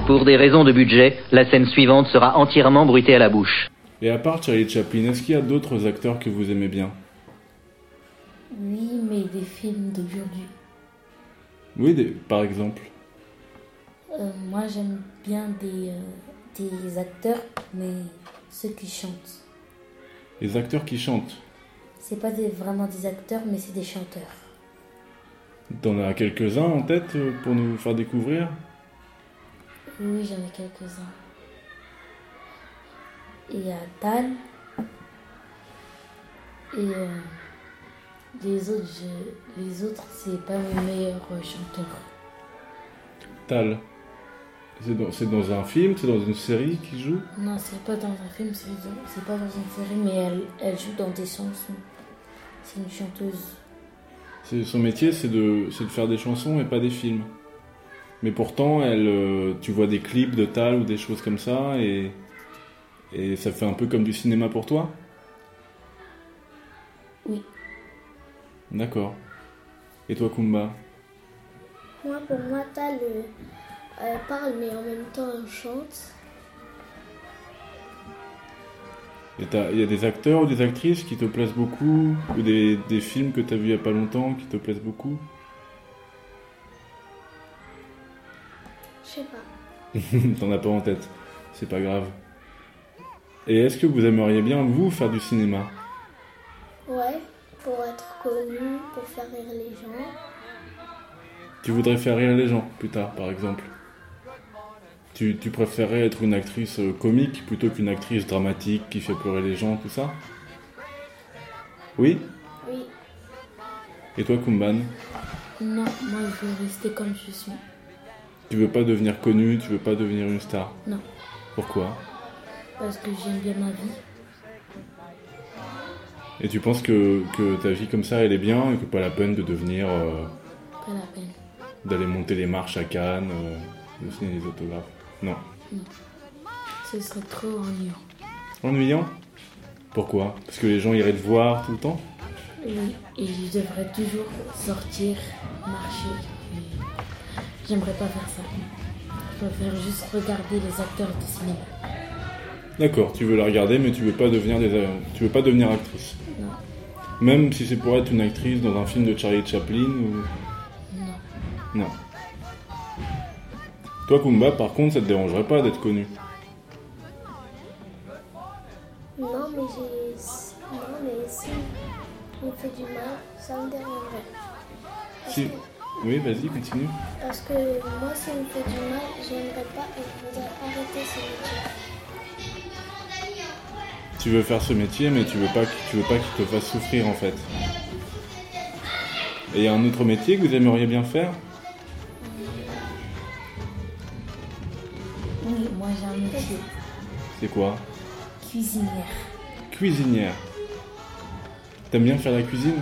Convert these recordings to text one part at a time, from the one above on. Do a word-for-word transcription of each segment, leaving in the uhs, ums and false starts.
Pour des raisons de budget, la scène suivante sera entièrement bruitée à la bouche. Et à part Charlie Chaplin, est-ce qu'il y a d'autres acteurs que vous aimez bien? Oui, mais des films d'aujourd'hui. Oui, des... par exemple. Euh, moi, j'aime bien des, euh, des acteurs, mais ceux qui chantent. Les acteurs qui chantent. C'est pas des, vraiment des acteurs, mais c'est des chanteurs. T'en as quelques-uns en tête euh, pour nous faire découvrir? Oui, j'en ai quelques-uns. Il y a Tal. Et euh, les autres, je, les autres, c'est pas mes meilleurs euh, chanteurs. Tal. C'est dans, c'est dans un film, c'est dans une série qui joue? Non, c'est pas dans un film, c'est, c'est pas dans une série, mais elle, elle joue dans des chansons. C'est une chanteuse. C'est, son métier, c'est de, c'est de faire des chansons et pas des films. Mais pourtant, elle, euh, tu vois des clips de Tal ou des choses comme ça, et, et ça fait un peu comme du cinéma pour toi? Oui. D'accord. Et toi, Kumba? Moi, pour moi, Tal, euh, elle parle, mais en même temps, elle chante. Et il y a des acteurs ou des actrices qui te plaisent beaucoup, ou des, des films que tu as vus il n'y a pas longtemps qui te plaisent beaucoup? Je sais pas. T'en as pas en tête, c'est pas grave. Et est-ce que vous aimeriez bien, vous, faire du cinéma? Ouais, pour être connu, pour faire rire les gens. Tu voudrais faire rire les gens, plus tard, par exemple? Tu, tu préférerais être une actrice comique plutôt qu'une actrice dramatique qui fait pleurer les gens, tout ça? Oui? Oui. Et toi, Kumban? Non, moi je veux rester comme je suis. Tu veux pas devenir connue, tu veux pas devenir une star? Non. Pourquoi? Parce que j'aime bien ma vie. Et tu penses que, que ta vie comme ça, elle est bien et que pas la peine de devenir... Euh, Pas la peine. d'aller monter les marches à Cannes, euh, de signer les autographes? Non. Non. Ce serait trop ennuyant. Ennuyant? Pourquoi? Parce que les gens iraient te voir tout le temps? Oui, et je devrais toujours sortir, marcher. Et j'aimerais pas faire ça. Je préfère juste regarder les acteurs de cinéma. D'accord, tu veux la regarder, mais tu veux pas devenir des, euh, tu veux pas devenir actrice. Non. Même si c'est pour être une actrice dans un film de Charlie Chaplin ou... Non. Non. Toi, Kumba, par contre, ça te dérangerait pas d'être connu? Non, mais j'ai... Non, mais si on fait du mal, ça me dérangerait. Parce Si. que- Oui, vas-y, continue. Parce que moi, si on me fait du mal, j'aimerais pas et je voudrais arrêter ce métier. Tu veux faire ce métier, mais tu veux pas, que- tu veux pas qu'il te fasse souffrir, en fait. Et il y a un autre métier que vous aimeriez bien faire? Oui, moi j'ai un métier. C'est quoi? Cuisinière. Cuisinière. T'aimes bien faire la cuisine?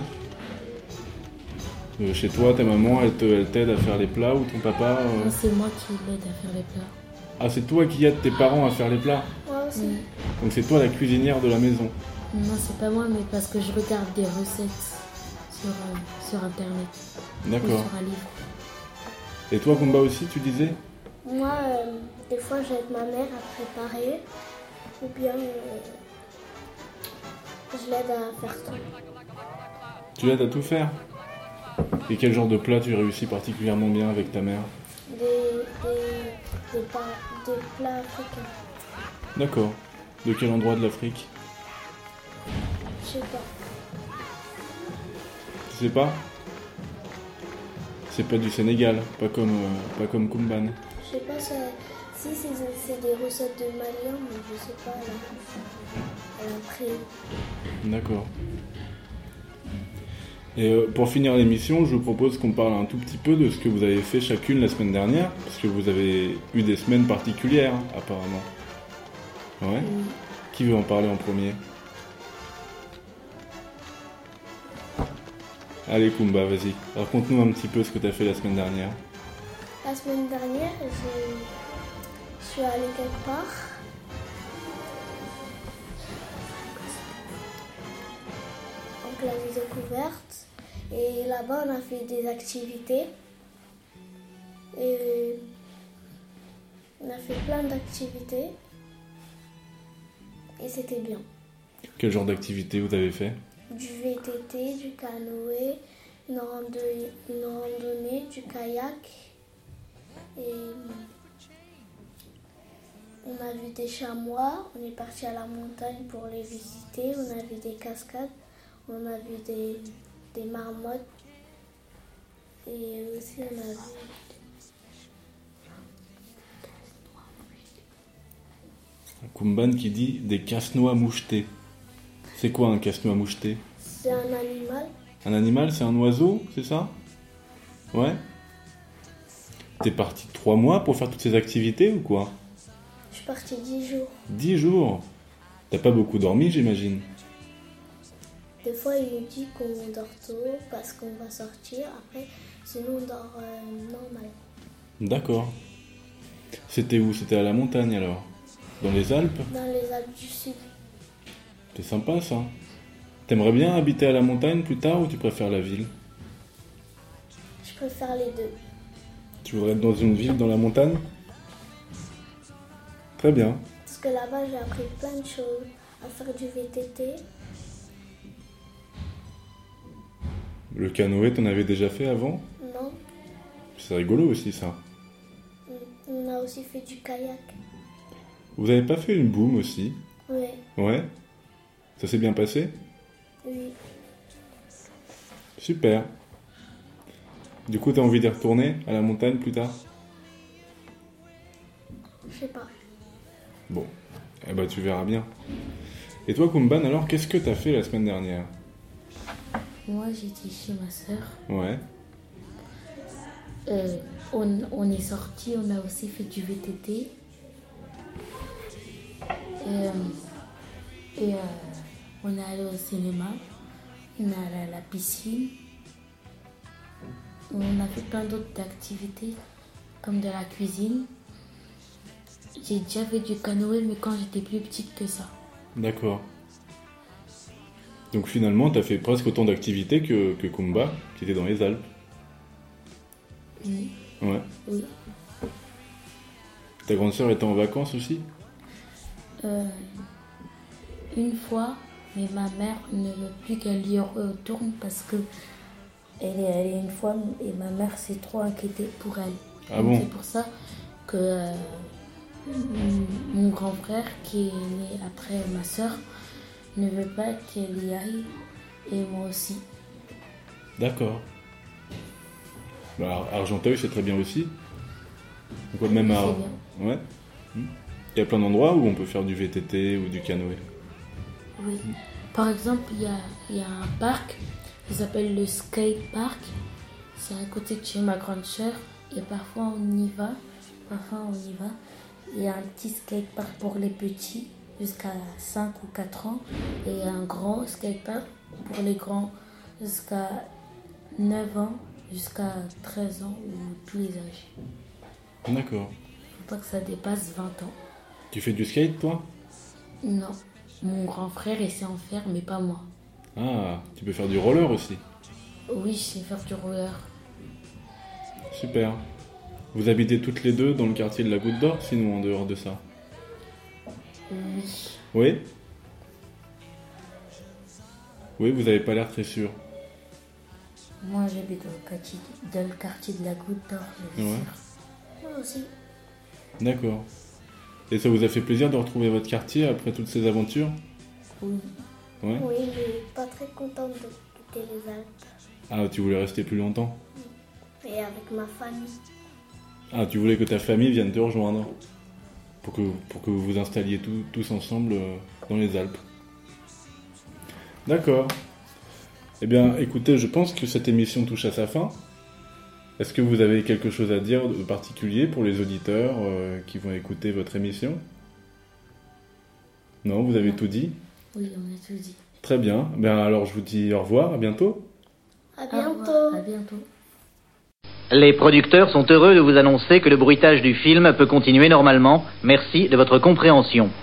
Euh, chez toi, ta maman, elle, te, elle t'aide à faire les plats ou ton papa euh, Non, c'est moi qui l'aide à faire les plats. Ah, c'est toi qui aide tes parents à faire les plats? Moi aussi. Oui. Donc c'est toi la cuisinière de la maison? Non, c'est pas moi, mais parce que je regarde des recettes sur, euh, sur internet. Ou D'accord. sur un livre. Et toi, Kumba aussi, tu disais? Moi, euh, des fois, j'aide ma mère à préparer. Ou bien, euh, je l'aide à faire tout. Tu l'aides à tout faire? Et quel genre de plat tu réussis particulièrement bien avec ta mère? Des, des, des, pa- des plats africains. D'accord. De quel endroit de l'Afrique? Je sais pas. Tu sais pas? C'est pas du Sénégal, pas comme, euh, pas comme Kumban. Je sais pas ça- si c'est, c'est des recettes de Maliens, mais je sais pas. Elle a, elle a pris. D'accord. Et euh, pour finir l'émission, je vous propose qu'on parle un tout petit peu de ce que vous avez fait chacune la semaine dernière, parce que vous avez eu des semaines particulières, apparemment. Ouais? Oui. Qui veut en parler en premier? Allez, Kumba, vas-y. Raconte-nous un petit peu ce que tu as fait la semaine dernière. La semaine dernière, j'ai- je suis allée quelque part. En classe de découverte. Et là-bas, on a fait des activités. Et, On a fait plein d'activités et c'était bien. Quel genre d'activité vous avez fait? Du V T T, du canoë, une randonnée, une randonnée, du kayak et on a vu des chamois. On est parti à la montagne pour les visiter. On a vu des cascades, on a vu des, des marmottes et aussi on a vu Kumban qui dit des casse-noix mouchetés. C'est quoi un casse-noix moucheté? c'est un animal. Un animal, c'est un oiseau, c'est ça? Ouais. T'es parti trois mois pour faire toutes ces activités ou quoi? Je suis partie dix jours. Dix jours. T'as pas beaucoup dormi, j'imagine. Des fois, il nous dit qu'on dort tôt parce qu'on va sortir. Après, sinon, on dort euh, normal. D'accord. C'était où? C'était à la montagne alors? Dans les Alpes? Dans les Alpes du Sud. C'est sympa ça. T'aimerais bien habiter à la montagne plus tard ou tu préfères la ville? Je préfère les deux. Tu voudrais être dans une ville dans la montagne? Très bien. Parce que là-bas, j'ai appris plein de choses. À faire du V T T. Le canoë, t'en avais déjà fait avant? Non. C'est rigolo aussi ça. On a aussi fait du kayak. Vous avez pas fait une boum aussi? Oui. Ouais. Ça s'est bien passé? Oui. Super. Du coup, t'as envie d'y retourner à la montagne plus tard? Je sais pas. Bon. Eh ben, tu verras bien. Et toi, Kumban, alors, qu'est-ce que t'as fait la semaine dernière? Moi, j'étais chez ma sœur. Ouais. Euh, on, on est sorti, on a aussi fait du V T T. Et, euh, et euh, on est allé au cinéma. On est allé à la piscine. On a fait plein d'autres activités, comme de la cuisine. J'ai déjà fait du canoë, mais quand j'étais plus petite que ça. D'accord. Donc finalement, t'as fait presque autant d'activités que, que Kumba, qui était dans les Alpes. Oui. Ouais. Oui. Ta grande sœur était en vacances aussi? Euh, une fois, mais ma mère ne veut plus qu'elle y retourne parce que elle est, elle est une femme et ma mère s'est trop inquiétée pour elle. Ah bon? C'est pour ça que euh, mon, mon grand frère, qui est né après ma soeur, ne veut pas qu'elle y aille et moi aussi. D'accord. Bah, Argenteuil, c'est très bien aussi. Donc, même à... C'est bien. Ouais. Hmm. Il y a plein d'endroits où on peut faire du V T T ou du canoë. Oui. Par exemple, il y a, il y a un parc qui s'appelle le skate park. C'est à côté de chez ma grande sœur et parfois on y va. Parfois on y va. Il y a un petit skate park pour les petits jusqu'à cinq ou quatre ans et un grand skate park pour les grands jusqu'à neuf ans, jusqu'à treize ans ou tous les âges. D'accord. Faut pas que ça dépasse vingt ans. Tu fais du skate, toi? Non. Mon grand frère essaie en faire, mais pas moi. Ah, tu peux faire du roller aussi. Oui, je sais faire du roller. Super. Vous habitez toutes les deux dans le quartier de la Goutte d'Or, sinon en dehors de ça? Oui. Oui? Oui, vous avez pas l'air très sûr. Moi, j'habite dans le quartier, dans le quartier de la Goutte d'Or, je suis Ouais. sûre. Moi aussi. D'accord. Et ça vous a fait plaisir de retrouver votre quartier après toutes ces aventures? Oui. Ouais. Oui, je suis pas très contente de quitter les Alpes. Ah, tu voulais rester plus longtemps? Et avec ma famille. Ah, tu voulais que ta famille vienne te rejoindre pour que, pour que vous vous installiez tout- tous ensemble euh, dans les Alpes. D'accord. Eh bien, écoutez, je pense que cette émission touche à sa fin. Est-ce que vous avez quelque chose à dire de particulier pour les auditeurs euh, qui vont écouter votre émission? Non, vous avez Non. tout dit? Oui, on a tout dit. Très bien. Ben alors, je vous dis au revoir, à bientôt. À Au bientôt. revoir, à bientôt. Les producteurs sont heureux de vous annoncer que le bruitage du film peut continuer normalement. Merci de votre compréhension.